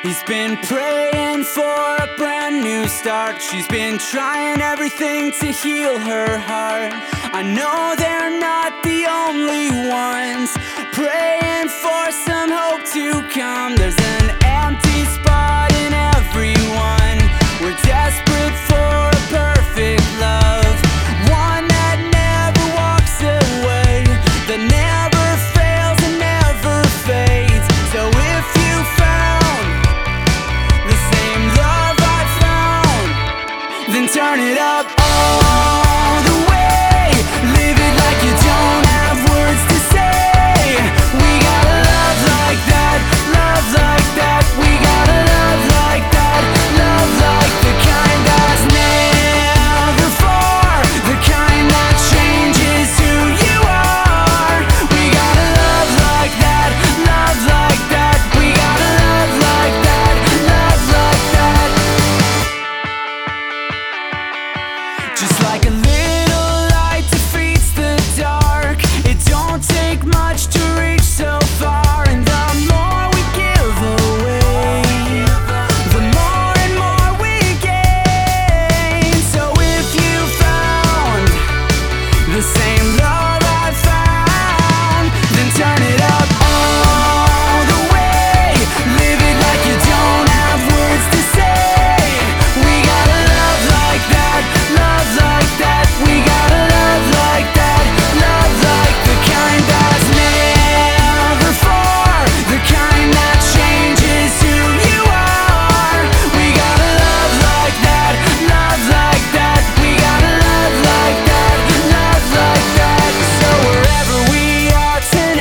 He's been praying for a brand new start. She's been trying everything to heal her heart. I know they're not the only ones praying for some hope to come. There's an empty spot in everyone. We're desperate for a perfect love, one that never walks away, that never fails and never fades. So if you found the same love I found, then turn it up all the way. Live it like you don't have words to say. We gotta love like that, love like that. We gotta love like that, love like the kind that's never far, the kind that changes who you are. We gotta love like that, love like that. We gotta love like that, love like that. Just like a little light defeats the dark, it don't take much to reach so far. And the more we give away, the more and more we gain. So if you found the same love I found, then turn it up all the way. Live it like you don't have words to say. We gotta love like that, love like that. We gotta love like that, love like the kind that's never far, the kind that changes who you are. We gotta love like that, love like that. We gotta love like that, love like that. So wherever we are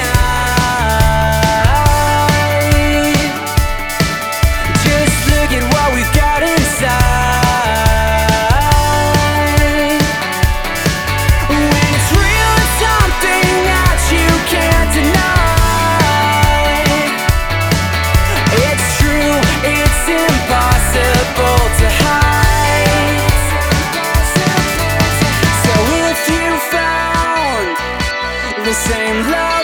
tonight, just look at what we've got inside. When it's real, it's something that you can't deny. It's true, it's impossible to hide. So if you found the same love